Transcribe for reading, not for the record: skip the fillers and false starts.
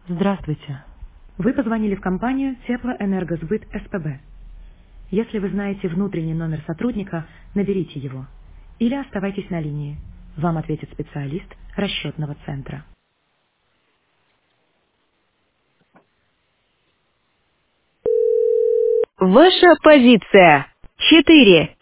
Здравствуйте. Вы позвонили в компанию Теплоэнергосбыт СПБ. Если вы знаете внутренний номер сотрудника, наберите его. Или оставайтесь на линии. Вам ответит специалист расчетного центра. Ваша позиция. 4.